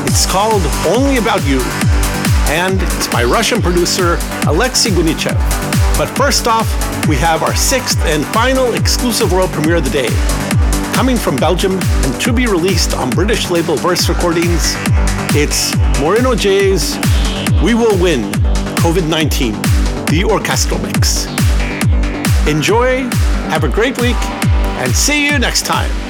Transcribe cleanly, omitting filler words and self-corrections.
It's called Only About You, and it's by Russian producer Alexei Gunichev. But first off, we have our sixth and final exclusive world premiere of the day. Coming from Belgium and to be released on British label Verse Recordings, it's Moreno J's We Will Win COVID-19, the orchestral mix. Enjoy, have a great week, and see you next time.